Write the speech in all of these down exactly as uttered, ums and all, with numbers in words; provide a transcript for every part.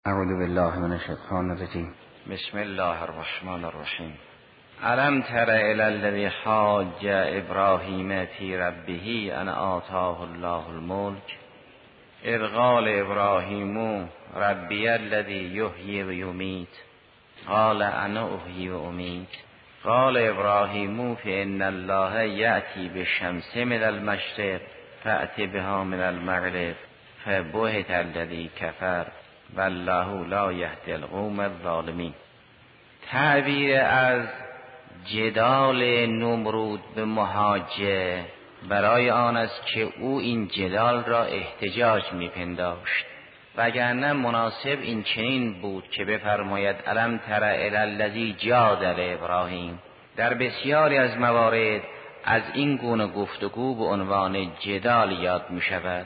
اعوذ بالله من الشیطان الرجیم. بسم الله الرحمن الرحیم. الم تر الی الذی حاج ابراهیم فی ربه ان آتاه الله الملک اذ قال ابراهیم ربی الذی یحیی و یمیت قال انا احیی و امیت قال ابراهیم فان الله یأتی بالشمس من المشرق فأت بها من المغرب فبهت الذی کفر والله لا یهدی القوم الظالمین. تعبیر از جدال نمرود به محاجه برای آن است که او این جدال را احتجاج میپنداشت، وگرنه مناسب این چنین بود که بفرماید الم تر الی الذی جادل ابراهیم. در بسیاری از موارد از این گونه گفتگو به عنوان جدال یاد می شود،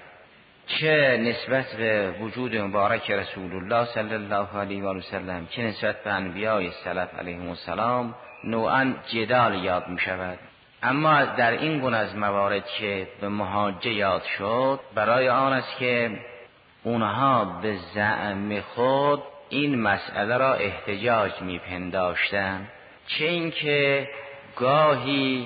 چه نسبت به وجود مبارک رسول الله صلی الله علیه و سلم، چه نسبت به انبیاء سلف علیهم السلام، نوعا جدال یاد می شود. اما در این گونه از موارد که به محاجه یاد شد، برای آن است که اونها به زعم خود این مسئله را احتجاج می پنداشتند، چه اینکه گاهی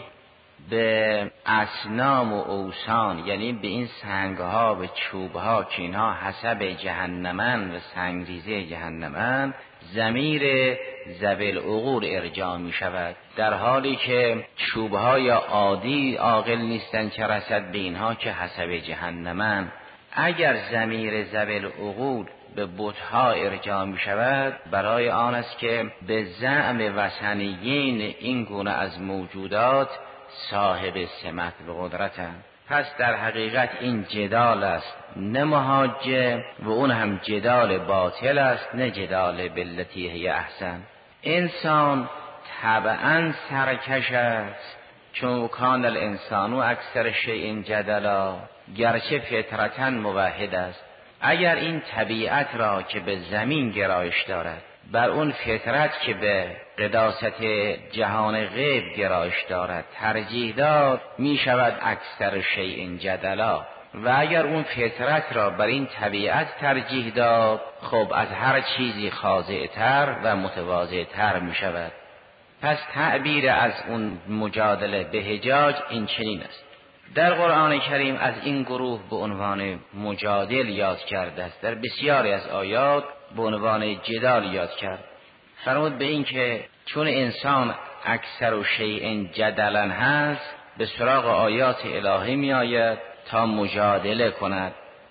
به اصنام و اوثان، یعنی به این سنگها و چوبها که اینها حسب جهنمن و سنگریزه جهنمن، ضمیر ذوی العقول ارجاع می شود، در حالی که چوبهای عادی عاقل نیستند که رسد به اینها که حسب جهنمن. اگر ضمیر ذوی العقول به بتها ارجاع می شود، برای آن است که به زعم وثنیین این گونه از موجودات صاحب سمت و قدرتند. پس در حقیقت این جدال است، نه محاجه، و اون هم جدال باطل است، نه جدال بالتی هی احسن. انسان طبعا سرکش است، چون کان الانسان اکثر شیء جدلا، گرچه فطرتا موحد است. اگر این طبیعت را که به زمین گرایش دارد بر اون فطرت که به قداست جهان غیب گرایش دارد ترجیح داد، می شود اکثر شیء جدلا. و اگر اون فطرت را بر این طبیعت ترجیح داد، خب از هر چیزی خاضع‌تر و متواضع‌تر می شود. پس تعبیر از اون مجادله به حجاج این چنین است. در قرآن کریم از این گروه به عنوان مجادل یاد کرده است، در بسیاری از آیات به عنوان جدال یاد کرد. فرمود به این که چون انسان اکثر و شیء جدلا هست، به سراغ آیات الهی می آید تا مجادله کند.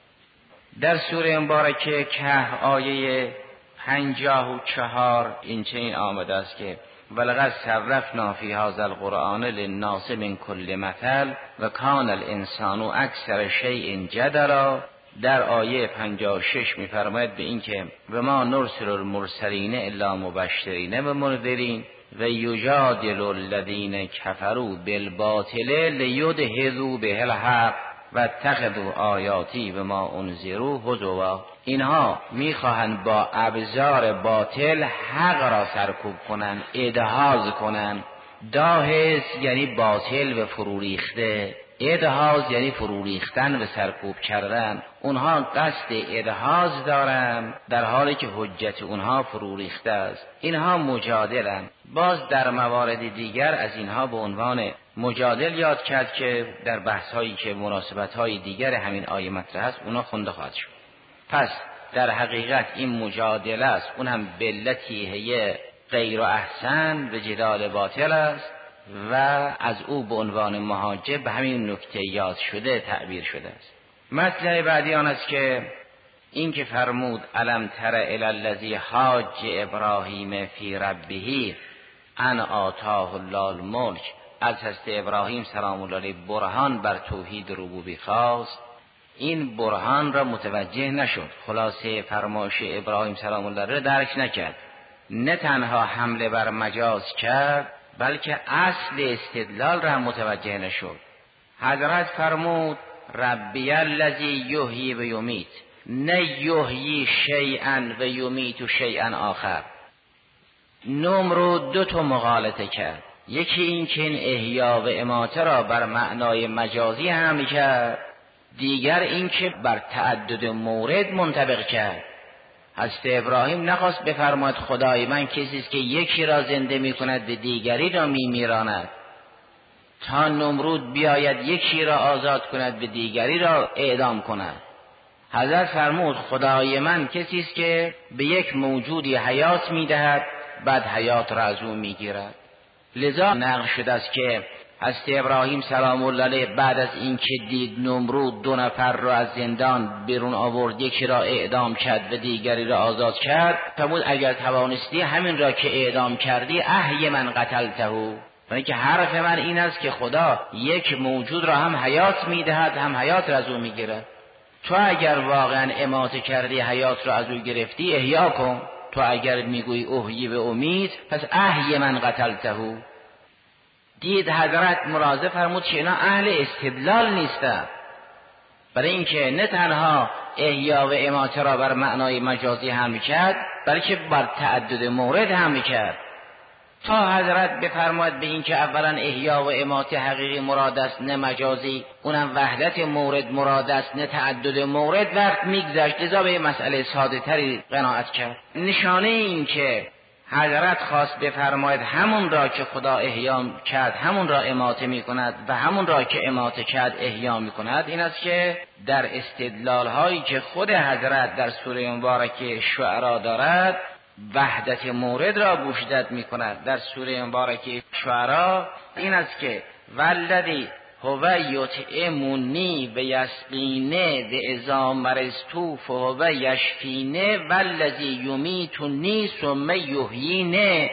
در سوره مبارکه کهف آیه پنجاه و چهار این چنین آمده است که ولقد صرفنا فی هذا القرآن للناس من کل مثل و کان الانسان اکثر شیء جدلا. در آیه پنجاه و شش می‌فرماید به این که و ما نرسل المرسلین الا مبشرین و منذرین و یجادل الذین کفروا بالباطل لیدحضوا به الحق و اتخذوا آیاتی و ما انذروا هزوا. اینها میخواهند با ابزار باطل حق را سرکوب کنند، ادحاض کنند. داهز یعنی باطل و فرو ریخته، ادحاض یعنی فرو ریختن و سرکوب کردن. اونها قصد ادحاض دارند در حالی که حجت اونها فرو ریخته است. اینها مجادلند. باز در موارد دیگر از اینها به عنوان مجادل یاد کرد که در بحث هایی که مناسبت های دیگر همین آیه مطرح است اونها خونده خواهد شد. پس در حقیقت این مجادله است، اون هم بلتی هی غیر و احسن و جدال باطل است و از او به عنوان محاجه به همین نکته یاد شده تعبیر شده است. مطلب بعدی آن است که این که فرمود الم تر الی الذی حاج ابراهیم فی ربه ان آتاه الله الملک، از حضرت ابراهیم سلام الله علیه برهان بر توحید ربوبی خواست. این برهان را متوجه نشد، خلاصه فرمایش ابراهیم سلام الله علیه را درک نکرد. نه تنها حمله بر مجاز کرد، بلکه اصل استدلال را متوجه نشد. حضرت فرمود ربی الذی یحیی و یمیت، نه یحیی شیئا و یمیت شیئا آخر. نمرود دو تا مغالطه کرد، یکی این که این احیا و اماته را بر معنای مجازی هم کرد، دیگر این که بر تعدد مورد منطبق کرد. حضرت ابراهیم نخواست بفرماید خدای من کسی است که یکی را زنده میکند و دیگری را میمیراند، تا نمرود بیاید یکی را آزاد کند و دیگری را اعدام کند. حضرت فرمود خدای من کسی است که به یک موجودی حیات میدهد بعد حیات را از او میگیرد. لذا نقل شده است که حضرت ابراهیم سلام الله علیه بعد از اینکه دید نمرود دو نفر را از زندان بیرون آورد، یکی را اعدام کرد و دیگری را آزاد کرد، فرمود اگر توانستی همین را که اعدام کردی احی من قتلته، یعنی که حرف من این است که خدا یک موجود را هم حیات میدهد هم حیات را از او میگیرد. تو اگر واقعا اماته کردی حیات را از او گرفتی احیا کن، تو اگر میگویی احیی و امید پس احی من قتلته. دید حضرت ملاحظه فرمود که اینا اهل استدلال نیستند، برای اینکه نه تنها احیا و اماته را بر معنای مجازی حمل کرد بلکه بر تعدد مورد حمل کرد. تا حضرت بفرماید به اینکه اولا احیا و اماته حقیقی مراد است نه مجازی، اونم وحدت مورد مراد است نه تعدد مورد، وقت میگذشت. لذا به مسئله ساده تری قناعت کرد. نشانه این که حضرت خواست بفرماید همون را که خدا احیا کرد همون را اماته می کند و همون را که اماته کرد احیا می کند، این است که در استدلال هایی که خود حضرت در سوره مبارکه شعرا دارد وحدت مورد را گوشدد می کند. در سوره مبارکه شعرا این است که والذی هو یطعمنی و یسقینه و اذا مرضت فهو یشفینه والذی یمیتنی ثم یحیینه.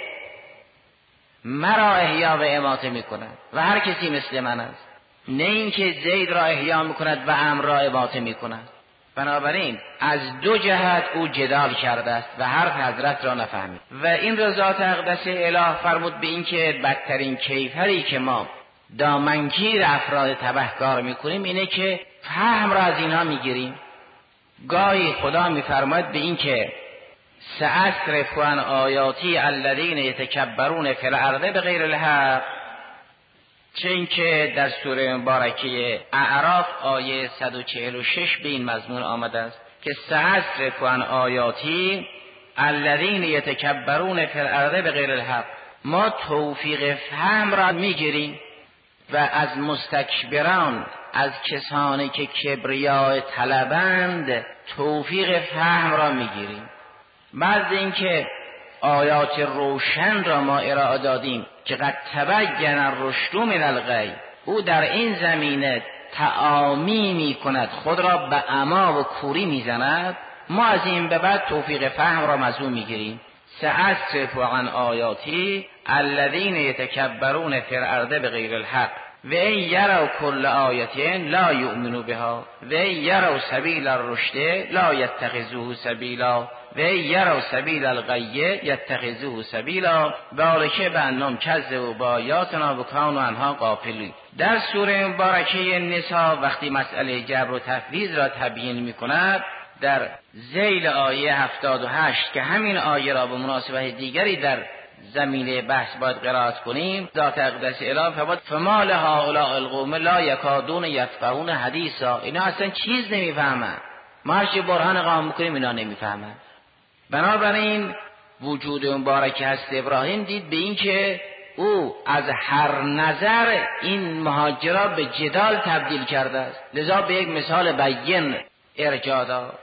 مرا احیا و اماته می کند و هر کسی مثل من است، نه اینکه زید را احیا می کند و عمرو را اماته می کند. بنابراین از دو جهت او جدال کرده است و حرف حضرت را نفهمید. و این را ذات اقدس اله فرمود به این که بدترین کیفری که ما دامنگیر افراد تبهکار میکنیم اینه که فهم را از اینها میگیریم. گاهی خدا میفرماید به این که سأصرف عن آیاتی الذین یتکبرون فی الارض بغیر الحق، چه اینکه در سوره مبارکه اعراف آیه صد و چهل و شش به این مضمون آمده است که سأصرف عن آیاتی الذین یتکبرون فی الارض بغیر الحق. ما توفیق فهم را میگیریم و از مستکبران، از کسانی که کبریای طلبند توفیق فهم را میگیریم. بعد اینکه آیات روشن را ما ارائه دادیم که قد تبین الرشد من الغی، او در این زمینه تعامی می کند، خود را به عما و کوری می زند، ما از این به بعد توفیق فهم را از او می گیریم. سأصرف عن آیاتی الذین یتکبرون فی الارض بغیر الحق و ان یروا کل آیة لا یؤمنوا بها و ان یروا سبیل الرشد لا یتخذوه سبیلا و ان یروا سبیل الغی یتخذوه سبیلا ذلک بانهم کذبوا بآیاتنا و کانوا عنها غافلین. در سوره مبارکه نساء وقتی مسئله جبر و تفویض را تبیین می‌کند، در ذیل آیه هفتاد و هشت که همین آیه را به مناسبت دیگری در زمینه بحث باید قرائت کنیم، ذات اقدس اله فرمود فما لهؤلاء القوم لا یکادون یفقهون حدیثا، اینا اصلا چیز نمیفهمن، ما هرچی برهان قائم میکنیم اینا نمیفهمن. بنابراین وجود مبارک هست ابراهیم دید به این که او از هر نظر این مهاجرا به جدال تبدیل کرده است، لذا به یک مثال بیان ارجاع داد.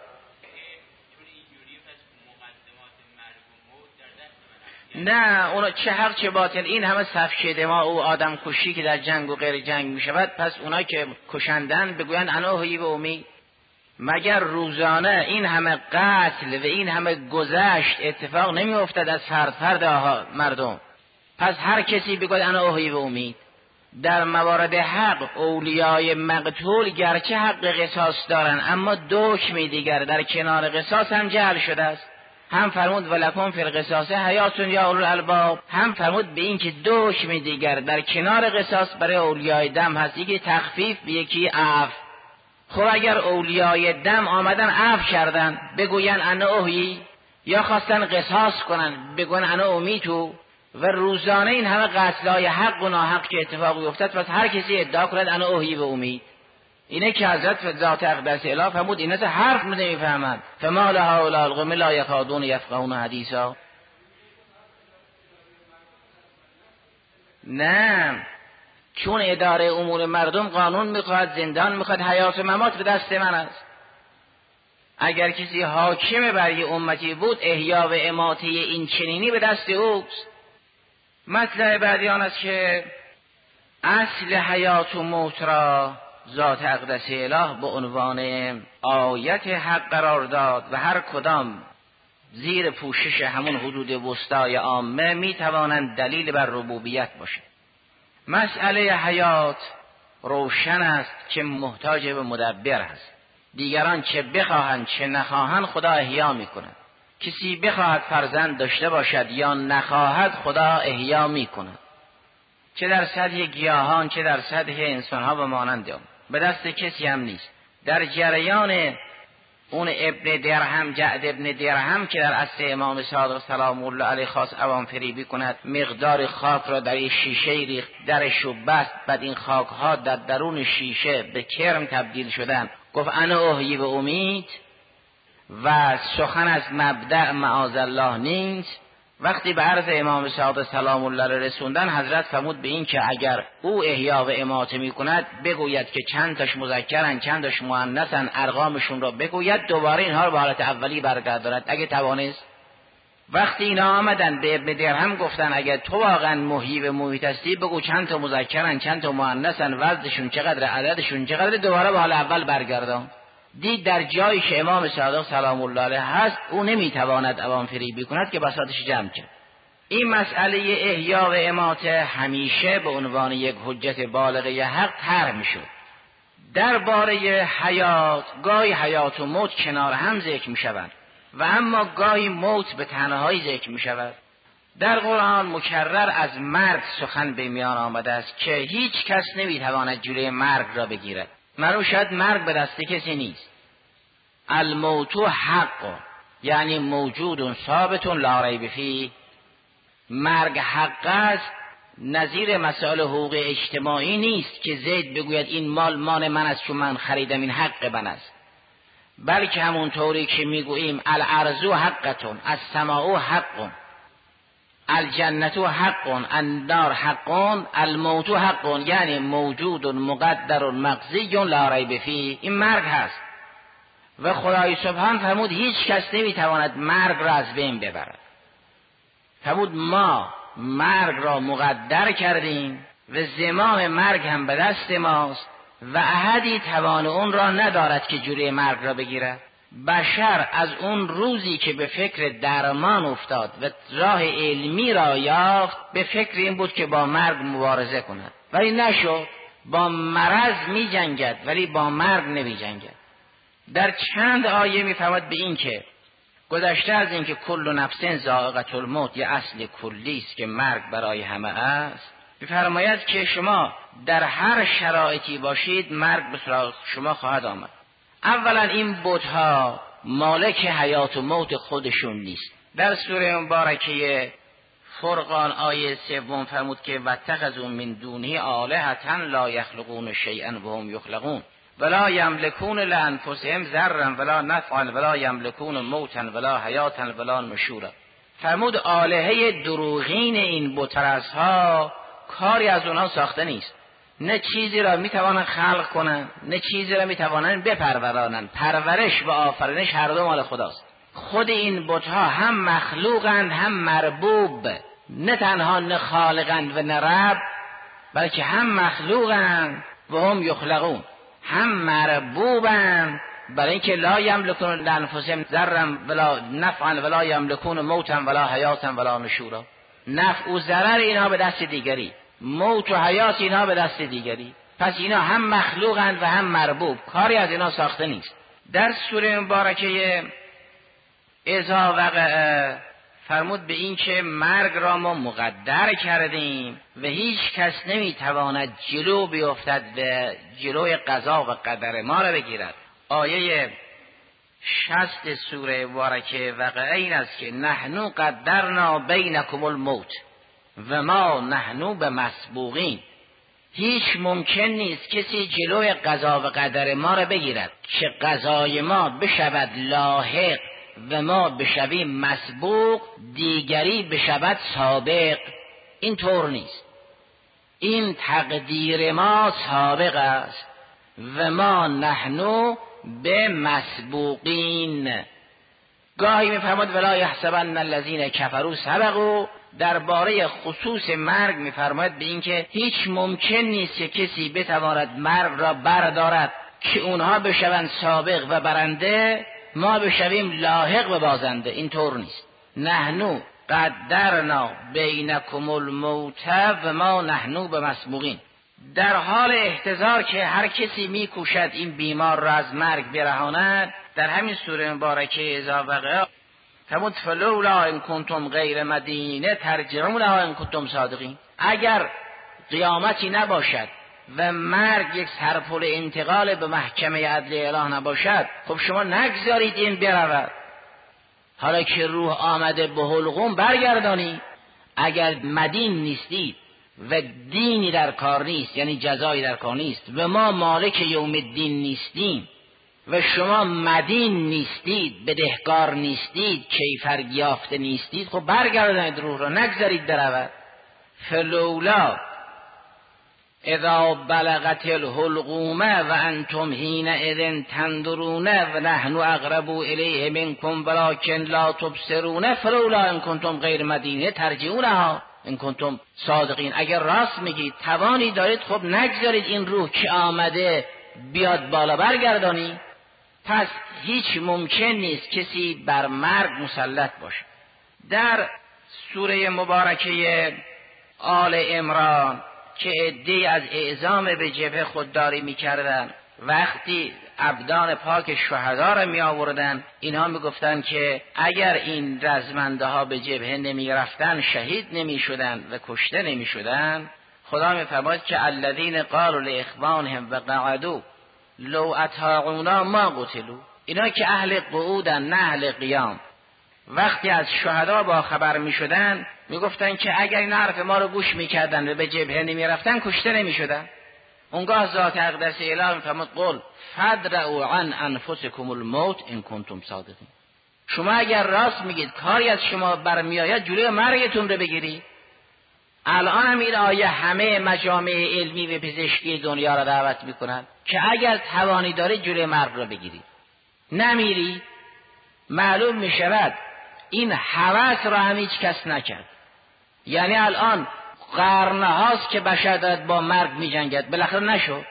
نه اونا چه حق چه باطل، این همه سفک دماء و آدم کشی که در جنگ و غیر جنگ می شود، پس اونا که کشندن بگوین انا احیی و امید؟ مگر روزانه این همه قتل و این همه گذشت اتفاق نمی افتد از فرد فرد مردم؟ پس هر کسی بگوید انا احیی و امید. در موارد حق اولیای مقتول گرچه حق قصاص دارن اما دکمی دیگر در کنار قصاص هم جعل شده است. هم فرمود ولکم فی القصاص حیات یا اولو الالباب، هم فرمود به این که دکمی دیگر در کنار قصاص برای اولیای دم هست، یکی تخفیف به یکی عفو. خب اگر اولیای دم آمدن عفو کردن بگوین انا احیی، یا خواستن قصاص کنن بگوین انا امیتو، و روزانه این همه قتلای حق و ناحق که اتفاق افتاد، پس هر کسی ادعا کند انا احیی و امید. اینه که حضرت ذات اقدس اله فرمود اینا حرف نمیفهمند فما لهؤلاء القوم لا یکادون یفقهون حدیثا. نه، چون اداره امور مردم قانون میخواد، زندان میخواد، حیات و ممات به دست من است. اگر کسی حاکم بر یه امتی بود احیا و اماته این چنینی به دست اوست. مطلع بعدی آن است که اصل حیات و موت را ذات اقدس اله به عنوان آیت حق قرار داد و هر کدام زیر پوشش همون حدود وسطای عامه میتوانند دلیل بر ربوبیت باشند. مسئله حیات روشن است که محتاج به مدبر است. دیگران چه بخواهند چه نخواهند خدا احیا میکند. کسی بخواهد فرزند داشته باشد یا نخواهد خدا احیا میکند، چه در سطح گیاهان چه در سطح انسانها و مانند آن. به دست کسی هم نیست. در جریان اون ابن درهم، جعد ابن درهم که در عصر امام صادق سلام الله علیه خواست عوام فریبی کند، مقدار خاک را در این شیشه ریخت، درش رو بست، بعد این خاک ها در درون شیشه به کرم تبدیل شدن. گفت انا احیی و امید و سخن از مبدأ معاذ الله نیست. وقتی به عرض امام صادق سلام الله علیه رسوندن، حضرت فرمود به این که اگر او احیا و اماته می کند بگوید که چند تاش مذکرن چند تاش مؤنثن، ارقامشون را بگوید، دوباره اینها رو به حالت اولی برگرداند اگه توانست. وقتی اینا آمدن به ابن درهم گفتن اگر تو واقعا محیی و ممیت هستی بگو چند تا مذکرن چند تا مؤنثن، وزنشون چقدر، عددشون چقدر، دوباره به حال اول برگردان. دید در جایی که امام صادق سلام الله علیه هست او نمیتواند عوام فریبی کند که بساطش جمع کرد. این مسئله احیا و اماته همیشه به عنوان یک حجت بالغه حق طرح میشد. درباره حیات گاهی حیات و موت کنار هم ذکر میشوند و اما گاهی موت به تنهایی ذکر میشود. در قرآن مکرر از مرگ سخن به میان آمده است که هیچ کس نمیتواند جلوی مرگ را بگیرد. معلوم شد مرگ به دست کسی نیست. الموت حق، یعنی موجود ثابت لا ریب فیه. مرگ حق است، نظیر مسائل حقوق اجتماعی نیست که زید بگوید این مال مال من است چون من خریدم این حق من است، بلکه همون طوری که میگوییم الارض حقتون، السماء حق، الجنت حق، النار حق، الموت حق، یعنی موجود مقدر مقضی لا ریب فیه. این مرگ هست و خدای سبحان فرمود هیچ کس نمیتواند مرگ را از بین ببرد. فرمود ما مرگ را مقدر کردیم و زمام مرگ هم به دست ماست و احدی توان اون را ندارد که جلوی مرگ را بگیرد. بشر از اون روزی که به فکر درمان افتاد و راه علمی را یافت به فکر این بود که با مرگ مبارزه کند، ولی نشد. با مرض می جنگد ولی با مرگ نمی جنگد. در چند آیه می فرماید به این که گذشته از این که کل نفس ذائقة الموت یه اصل کلی است که مرگ برای همه است، می‌فرماید که شما در هر شرایطی باشید مرگ به سراغ شما خواهد آمد. اولا این بت‌ها مالک حیات و موت خودشون نیست. در سوره مبارکه فرقان آیه سوم فرمود که واتخذوا من دونه آلهة لا یخلقون شیئا وهم یخلقون ولا یملکون لانفسهم ضرا ولا نفعا ولا یملکون موتا ولا حیاتا ولا نشورا. فرمود آلهه دروغین این بت‌پرست‌ها کاری از اونها ساخته نیست، نه چیزی را میتوانند خلق کنند نه چیزی را میتوانند بپرورانند. پرورش و آفرینش هر دو مال خداست. خود این بت‌ها هم مخلوقند هم مربوب، نه تنها نه خالقند و نه رب، بلکه هم مخلوقند و هم یخلقون، هم مربوبند برای اینکه لا یملکون لانفسهم ضرا ولا نفعا ولا یملکون موتا ولا حیاتا ولا نشورا. نفع و ضرر اینها به دست دیگری، موت و حیات اینها به دست دیگری. پس اینا هم مخلوقند و هم مربوب، کاری از اینا ساخته نیست. در سوره مبارکه اذا وقع فرمود به این که مرگ را ما مقدر کردیم و هیچ کس نمیتواند جلو بیفتد و جلوی قضا و قدر ما را بگیرد. آیه شصت سوره مبارکه وقع این است که نحنو قدرنا بینکم الموت و ما نحنو بمسبوقین. هیچ ممکن نیست کسی جلوی قضا و قدر ما را بگیرد که قضای ما بشود لاحق و ما بشویم مسبوق، دیگری بشود سابق. این طور نیست. این تقدیر ما سابق است و ما نحنو به مسبوقین. گاهی میفرماد ولا یحسبن الذین کفروا سبقوا. درباره خصوص مرگ میفرماید به این که هیچ ممکن نیست که کسی بتواند مرگ را بردارد که اونها بشوند سابق و برنده، ما بشویم لاحق و بازنده. این طور نیست. نحنو قدرنا بینکم الموت و ما نحنو به مسبوقین. در حال احتضار که هر کسی میکوشد این بیمار را از مرگ برهاند، در همین سوره مبارکه اذا وقع فرمود فلولا ان کنتم غیر مدینه ترجعونها ان کنتم صادقین. اگر قیامتی نباشد و مرگ یک سرپل انتقال به محکمه عدل اله نباشد، خب شما نگذارید این برود. حالا که روح آمده به حلقوم برگردانی. اگر مدین نیستید و دینی در کار نیست، یعنی جزایی در کار نیست، و ما مالک یوم الدین نیستیم و شما مدین نیستید، بدهکار نیستید، کیفر یافته نیستید، خب برگردانید روح را، نگذارید برود. فلولا اذا بلغت الحلقوم و انتم حینئذ تنظرون و نحن اقرب الیه منکم ولکن لا تبصرون فلولا ان کنتم غیر مدینه ترجعونها ان کنتم صادقین. اگر راست میگید، توانی دارید، خب نگذارید این روح که آمده بیاد بالا، برگردانی. پس هیچ ممکن نیست کسی بر مرگ مسلط باشه. در سوره مبارکه آل عمران که عده‌ای از اعزام به جبهه خودداری میکردن، وقتی ابدان پاک شهدا را می آوردن، اینها می گفتن که اگر این رزمنده ها به جبهه نمی رفتن شهید نمی شدن و کشته نمی شدن. خدا می فرماید که الذین قالوا لاخوانهم و قعدوا لو اطاعونا ما قتلوا. اینا که اهل قعودن نه اهل قیام، وقتی از شهدا با خبر می شدن می گفتن که اگر این حرف ما رو گوش می کردن و به جبهه نمی رفتن کشته نمی شدن. اونگاه ذات اقدس اله می فرمود قل فدرؤوا عن انفسکم الموت ان کنتم صادقین. شما اگر راست میگید کاری از شما برمیآید جلوی مرگتون رو بگیرید. الان هم این آیه همه مجامع علمی و پزشکی دنیا را دعوت میکنند که اگر توانی دارید جلوی مرگ را بگیرید. نمیری، معلوم میشود این هوس را هم هیچ کس نکرد. یعنی الان قرن هاست که بشر دارد با مرگ می جنگد، بالاخره نشد.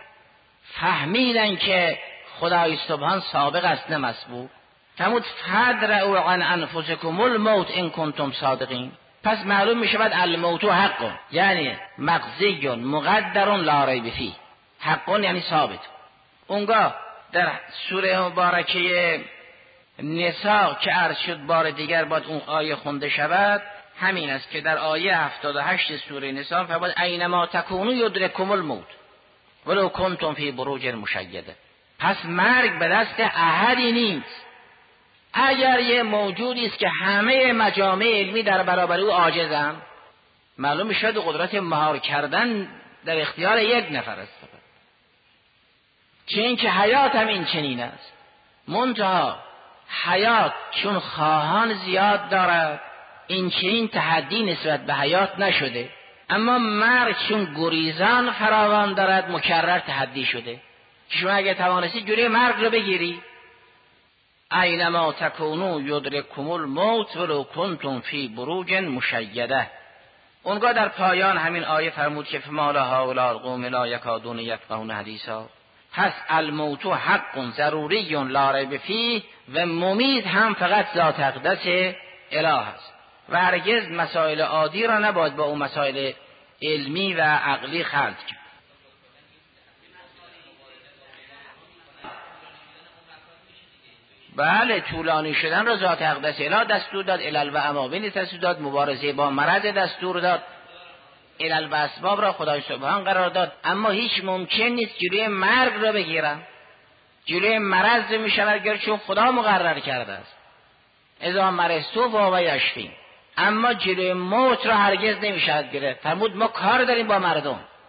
فهمیدن که خدای سبحان سابق است نه مسبوق. فرمود فدرؤوا عن انفسکم الموت ان کنتم صادقین. پس معلوم می شود الموت حق، یعنی مقضی مقدر لا ریب فیه. حق یعنی ثابت. اونگاه در سوره مبارکه نساء که عرض شد بار دیگر باید اون آیه خونده شود، همین است که در آیه هفتاد و هشت سوره نساء فرمود اینما تکونوا یدرککم الموت ولو کنتم فی بروج مشیده. پس مرگ به دست احدی نیست. اگر یه موجودی است که همه مجامع علمی در برابر او عاجزند، معلوم میشد قدرت مهار کردن در اختیار یک نفر است. چه اینکه حیات هم این چنین است. منتها حیات چون خواهان زیاد دارد، این چنین تحدی نسبت به حیات نشده، اما مرگ چون گریزان فراوان دارد مکرر تحدی شده. شما اگه توانستی جلوی مرگ رو بگیری، اینما تکونوا یدرککم الموت ولو کنتم فی بروج مشیده. اونگاه در پایان همین آیه فرمود که فما لهؤلاء القوم لا یکادون یفقهون حدیثا. پس الموت حق ضروری لا ریب فیه و ممید هم فقط ذات اقدس اله است و هرگز مسائل عادی را نباید با اون مسائل علمی و عقلی خلط کرد. بله، طولانی شدن را ذات اقدس اله دستور داد، علل و عوامل دستور داد، مبارزه با مرض دستور داد، علل و اسباب را خدای سبحان قرار داد. اما هیچ ممکن نیست جلوی مرگ را بگیرن. جلوی مرض می شود گر چون خدا مقرر کرده است اذا مرضتو فهو یشفین. اما جلوی موت را هرگز نمی شود گرفت. فرمود ما کار داریم با مردم،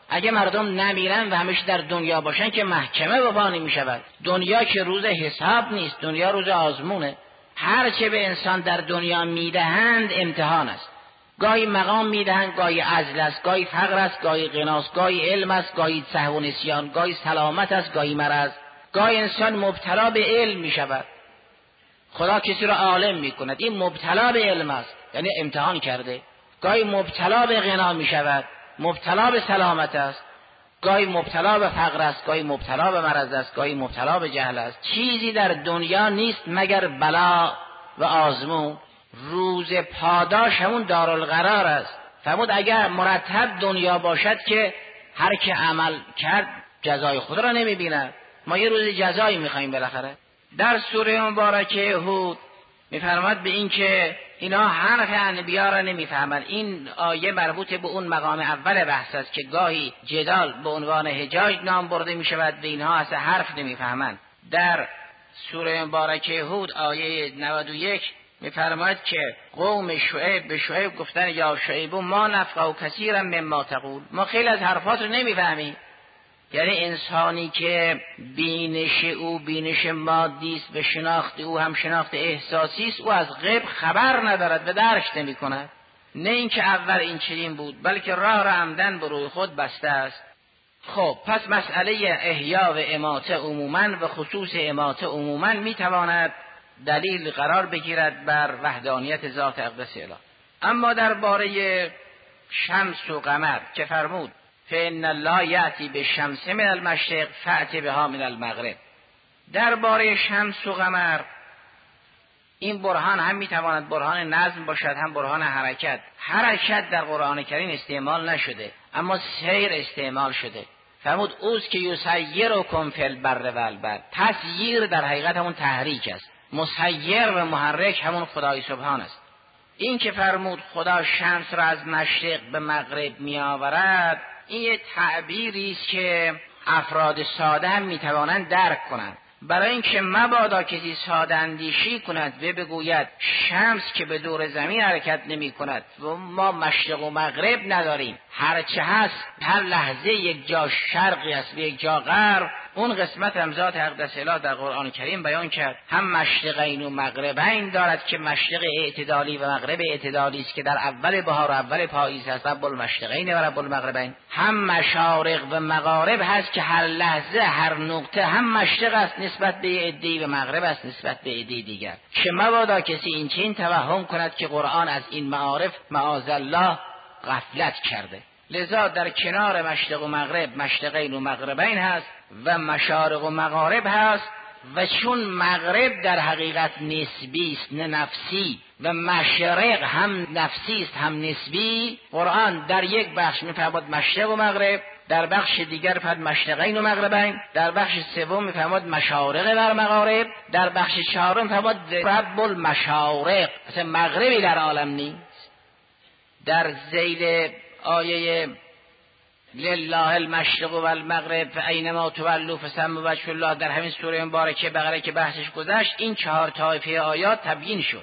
اگه مردم نمیرن و همیشه در دنیا باشن که محکمه به پا نمی شود. دنیا که روز حساب نیست، دنیا روز آزمونه. هر چه به انسان در دنیا میدهند امتحان است. گاهی مقام میدهند، گاهی عزل است، گاهی فقر است، گاهی غناست، گاهی علم است، گاهی سهو و نسیان، گاهی سلامت است، گاهی مرض. گاهی انسان مبتلا به علم می شود. خدا کسی را عالم می کند، این مبتلا به علم است، یعنی امتحان کرده. گاهی مبتلا به غنا می شود، مبتلا به سلامت است. گاهی مبتلا به فقر است، گاهی مبتلا به مرض است، گاهی مبتلا به جهل است. چیزی در دنیا نیست مگر بلا و آزمون. روز پاداش همون دارالقرار است. فرمود اگر مرتب دنیا باشد که هر که عمل کرد جزای خود را نمی بیند. ما یه روز جزایی میخواییم بالاخره. در سوره مبارکه هود میفرماد به این که اینا حرف انبیا را نمیفهمند. این آیه مربوط به اون مقام اول بحث است که گاهی جدال به عنوان حجاج نام برده می شود و اینها اصلا حرف نمیفهمند. در سوره مبارکه هود آیه نود و یک میفرماید که قوم شعیب به شعیب گفتن یا شعیب ما نفقه کثیرا مما تقول، ما خیلی از حرفات رو نمیفهمیم. یعنی انسانی که بینش او بینش مادی است و شناخت او هم شناخت احساسی است، او از غیب خبر ندارد و درک نمی کند. نه اینکه اول این چنین بود، بلکه راه را عمدن به روی خود بسته است. خب پس مسئله احیا و اماته عموما و خصوص اماته عموما می تواند دلیل قرار بگیرد بر وحدانیت ذات اقدس الهی. اما درباره شمس و قمر که فرمود فإن الله یأتی بالشمس من المشرق فأت بها من المغرب، درباره شمس و قمر این برهان هم میتواند برهان نظم باشد هم برهان حرکت. حرکت در قرآن کریم استعمال نشده اما سیر استعمال شده. فرمود اوست که یسیرکم فی البر و البحر، تسییر در حقیقت همون تحریک است، مسیر و محرک همون خدای سبحان است. این که فرمود خدا شمس را از مشرق به مغرب می آورد، این یه تعبیری است که افراد ساده هم می توانند درک کنند. برای اینکه مبادا کسی ساده اندیشی کند و بگوید شمس که به دور زمین حرکت نمی کند و ما مشرق و مغرب نداریم، هرچه هست هر لحظه یک جا شرقی است و یک جا غرب، اون قسمت هم ذات اقدس الهی در قرآن کریم بیان کرد. هم مشرقین و مغربین دارد که مشرق اعتدالی و مغرب اعتدالی است که در اول بهار و اول پاییز هست، رب المشرقین و رب المغربین. هم مشارق و مغارب هست که هر لحظه هر نقطه هم مشرق است نسبت به عده‌ای و مغرب است نسبت به عده‌ای دیگر، که مبادا کسی این چنین توهم کند که قرآن از این معارف معاذالله غفلت کرده. لذا در کنار مشرق و مغرب مشرقین و مغربین هست و مشارق و مغارب هست، و چون مغرب در حقیقت نسبی است نه نفسی و مشرق هم نفسی است هم نسبی، قرآن در یک بخش می‌فرماید مشرق و مغرب، در بخش دیگر فرمود مشرقین و مغربین، در بخش سوم می‌فرماید مشارق و مغارب، در بخش چهارم می‌فرماید رب المشارق، اصلا مغربی در عالم نیست. در ذیل آیه لله المشرق و المغرب فاینما تولوا فثم وجه الله در همین سوره مبارکه بقره که بحثش گذشت، این چهار طایفه آیات تبیین شد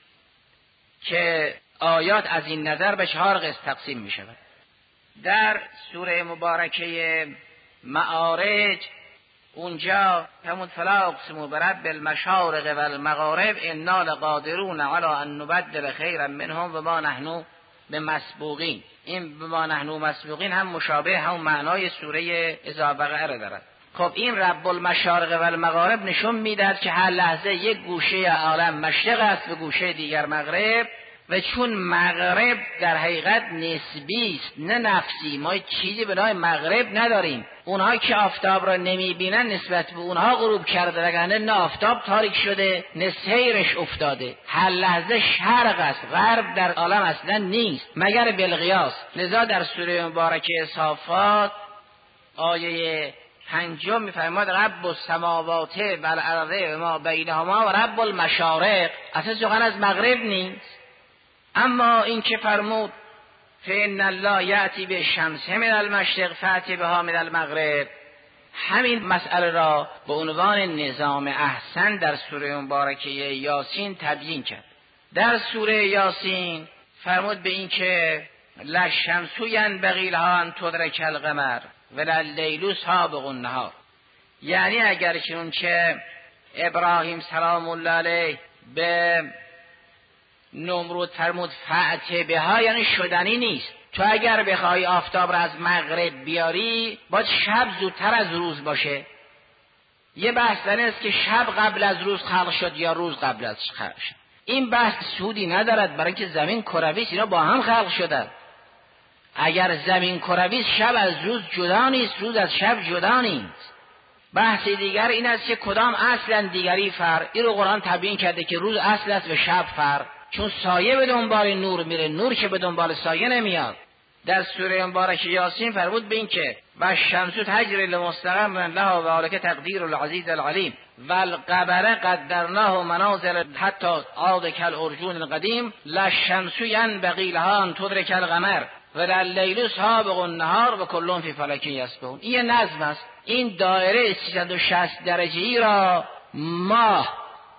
که آیات از این نظر به چهار قسم تقسیم می شود. در سوره مبارکه معارج اونجا همون فلا اقسم برب المشارق و المغارب انا لقادرون علی ان نبدل خیرا منهم و ما نحن بمسبوقین، این بما نحن مسبوقین هم مشابه هم معنای سوره اذا بقره دارد. خب این رب المشارق و المغارب نشون میدهد که هر لحظه یک گوشه عالم مشرق است و گوشه دیگر مغرب، و چون مغرب در حقیقت نسبی است نه نفسی، ما چیزی به نام مغرب نداریم. اونها که آفتاب را نمیبینن نسبت به اونها غروب کرده، وگرنه نه آفتاب تاریک شده نه سیرش افتاده. هر لحظه شرق است، غرب در عالم اصلا نیست مگر بالقیاس. لذا در سوره مبارکه صافات آیه پنجم میفرماید رب السماوات و الارض و ما بینهما و رب المشارق، اصلا سخن از مغرب نیست. اما این که فرمود فإن الله یأتی بالشمس من المشرق فأت بها من المغرب، همین مسئله را به عنوان نظام احسن در سوره مبارکه یاسین تبیین کرد. در سوره یاسین فرمود به این که للشمس ینبغی لها ان تدرک القمر ولللیل سابق النهار. یعنی اگر چون که ابراهیم سلام الله علیه به نمرود فرمود فأت بها، یعنی شدنی نیست. تو اگر بخوای آفتاب را از مغرب بیاری باید شب زودتر از روز باشه. یه بحث این است که شب قبل از روز خلق شد یا روز قبل از خلق شد. این بحث سودی ندارد، برای اینکه زمین کروی است، اینا با هم خلق شدن. اگر زمین کروی است شب از روز جدا نیست، روز از شب جدا نیست. بحث دیگر این است که کدام اصلا دیگری فرق. این رو قرآن تبیین کرده که روز اصل است و شب فرق، چون سایه به دنبال نور میره، نور که به دنبال سایه نمیاد. در سوره مبارک یاسین فرمود به این که و الشمس تجری لمستقر لها و ذلک تقدیر العزیز العلیم و القمر قدرناه منازل حتی عاد کالعرجون القدیم للشمس ینبغی لها ان تدرک القمر ولللیل سابق النهار و کل فی فلک یسبحون. این یه نظم است. این دایره سیصد و شصت درجه‌ای را ماه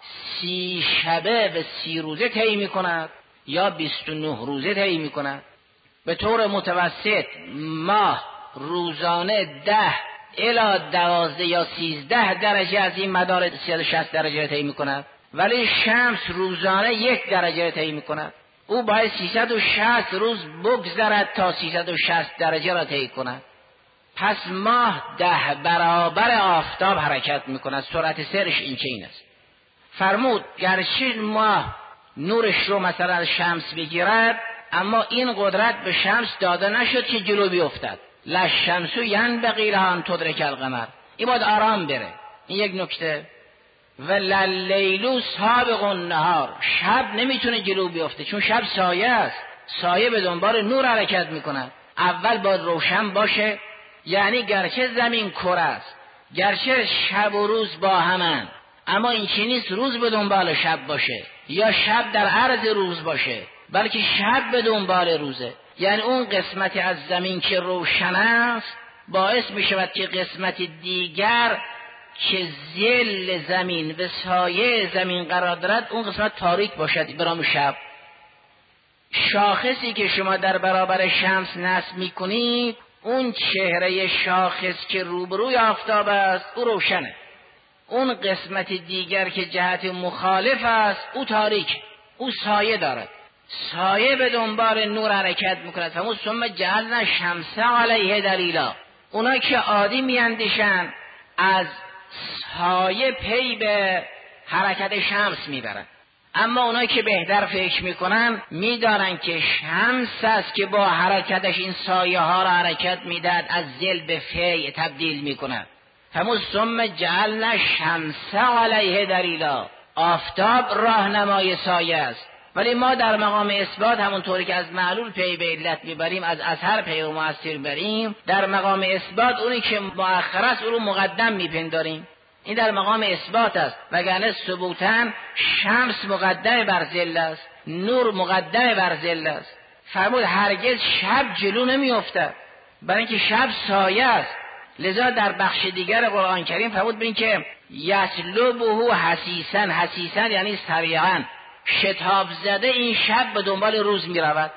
سی شبه و سی روزه طی می‌کند یا بیست و نه روزه طی می‌کند. به طور متوسط ماه روزانه ده الی دوازده یا سیزده درجه از این مدار سیصد و شصت درجه طی می‌کند، ولی شمس روزانه یک درجه طی می‌کند. او باید سیصد و شصت روز بگذرد تا سیصد و شصت درجه را طی کند. پس ماه ده برابر آفتاب حرکت می‌کند. سرعت سیرش این چنین است. فرمود گرچه ماه نورش رو مثلا از شمس بگیرد، اما این قدرت به شمس داده نشد که جلو بیفتد. للشمس ینبغی لها ان تدرک القمر. این باید آرام بره. این یک نکته. و لللیل سابق النهار. شب نمیتونه جلو بیفته چون شب سایه است. سایه به دنبال نور حرکت میکنه. اول باید روشن باشه، یعنی گرچه زمین کره است، گرچه شب و روز با همن، اما این چی نیست روز به دنبال شب باشه یا شب در عرض روز باشه، بلکه شب به دنبال روزه. یعنی اون قسمتی از زمین که روشن است باعث می شود که قسمت دیگر که ذل زمین و سایه زمین قرار دارد اون قسمت تاریک باشد به نام شب. شاخصی که شما در برابر شمس نصب می کنید، اون چهره شاخص که روبروی آفتاب است او روشنه. اون قسمت دیگر که جهت مخالف است او تاریک، او سایه دارد. سایه به دنبال نور حرکت میکند. همون ثم جعلنا شمس علیه دلیلا. اونا که عادی میاندیشن از سایه پی به حرکت شمس میبرن، اما اونا که بهتر فکر میکنن میدارن که شمس است که با حرکتش این سایه ها را حرکت میداد، از ذل به فی تبدیل میکنن. همون ثم جعلنا شمس علیه دلیلا. آفتاب راهنمای سایه است، ولی ما در مقام اثبات همونطوری که از معلول پی به علت میبریم، از اثر پی و مؤثر بریم، در مقام اثبات اونی که مؤخر است او رو مقدم میپنداریم. این در مقام اثبات است، وگرنه ثبوتاً شمس مقدم بر ذل است، نور مقدم بر ذل است. فرمود هرگز شب جلو نمیافتد، برای اینکه شب سایه است. لذا در بخش دیگر قرآن کریم فرمود ببین که یسلبه حسیسا. حسیسا یعنی سریعا، شتاب زده این شب به دنبال روز می رود.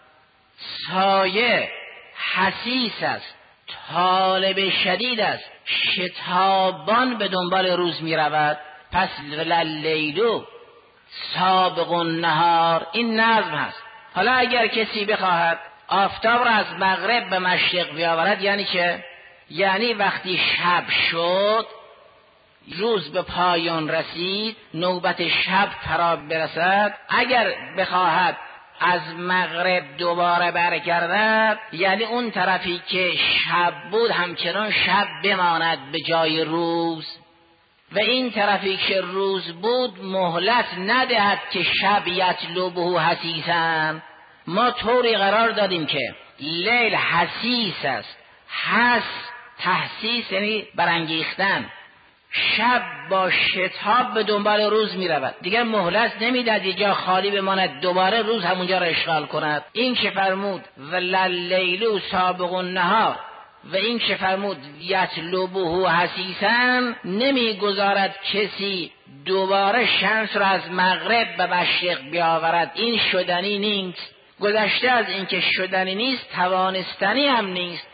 سایه حسیس است، طالب شدید است، شتابان به دنبال روز می رود. پس لللیل سابق النهار این نظم هست. حالا اگر کسی بخواهد آفتاب را از مغرب به مشرق بیاورد، یعنی چه؟ یعنی وقتی شب شد، روز به پایان رسید، نوبت شب فرا برسد، اگر بخواهد از مغرب دوباره برگردد، یعنی اون طرفی که شب بود همچنان شب بماند به جای روز، و این طرفی که روز بود مهلت ندهد که شب یطلبه حسیسا. ما طوری قرار دادیم که لیل حسیس است. حس تحسیس یعنی برانگیختن. شب با شتاب به دنبال روز می رود، دیگر مهلت نمیداد یه جا خالی بماند دوباره روز همونجا را اشغال کند. این که فرمود و لللیل سابق النهار و این که فرمود یطلبه حسیسا، نمیگذارد کسی دوباره شمس را از مغرب به مشرق بیاورد. این شدنی نیست. گذشته از اینکه شدنی نیست، توانستنی هم نیست.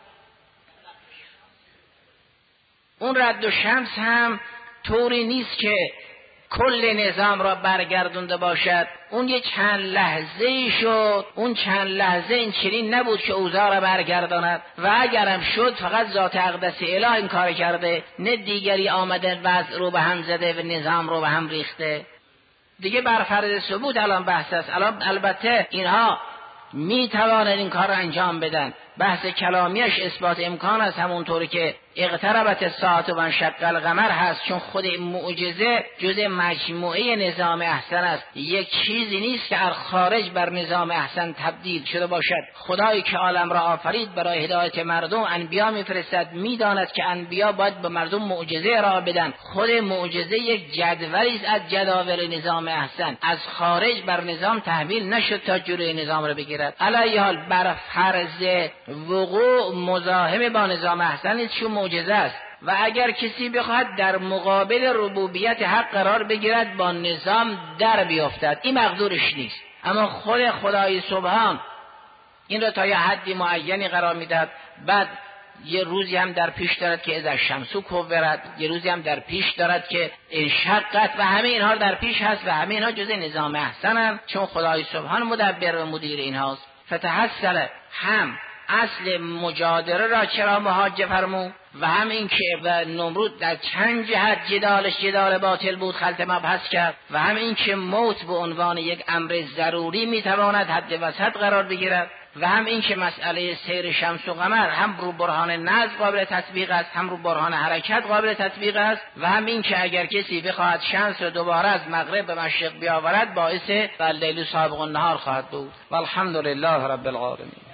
اون رد و شمس هم طوری نیست که کل نظام را برگردونده باشد. اون یه چند لحظه ای شد، اون چند لحظه این چنین نبود که اوضاع را برگرداند و اگرم شد فقط ذات اقدس اله این کار کرده، نه دیگری آمده وضع رو به هم زده و نظام رو به هم ریخته. دیگه بر فرض ثبوت الان بحث است. الان البته اینها می توانند این کار را انجام بدن. بحث کلامیش اثبات امکان است، همونطوری که اقتربت الساعة و انشق القمر هست، چون خود معجزه جزء مجموعه نظام احسن است. یک چیزی نیست که از خارج بر نظام احسن تبدیل شده باشد. خدایی که عالم را آفرید برای هدایت مردم انبیا میفرستد، میداند که انبیا باید به مردم معجزه ارائه بدن. خود معجزه یک جدولی است از جداول نظام احسن، از خارج بر نظام تحمیل نشد تا جلوی نظام را بگیرد. علی حال بر فرض وقوع مزاحم با نظام احسن نیست، چون معجزه است. و اگر کسی بخواهد در مقابل ربوبیت حق قرار بگیرد با نظام در بیافتد، این مقدورش نیست. اما خود خدای سبحان این را تا یه حدی معینی قرار میدهد. بعد یه روزی هم در پیش دارد که اذا الشمس کورت، یه روزی هم در پیش دارد که انشقت، و همه اینها در پیش هست و همه اینها جزء نظام احسن هم، چون خدای سبحان مدبر و مدیر اینهاست. فتحصل هم اصل مجادله را چرا محاجه فرمود و هم این که و نمرود در چند جهت جدالش جدال باطل بود خلط مبحث کرد، و هم این که موت به عنوان یک امر ضروری میتواند حد وسط قرار بگیرد، و هم این که مسئله سیر شمس و قمر هم رو برهان نظم قابل تطبیق است، هم رو برهان حرکت قابل تطبیق است، و هم این که اگر کسی بخواهد شمس رو دوباره از مغرب به مشرق بیاورد باعث لیل سابق النهار خواهد بود. والحمد لله رب العالمین.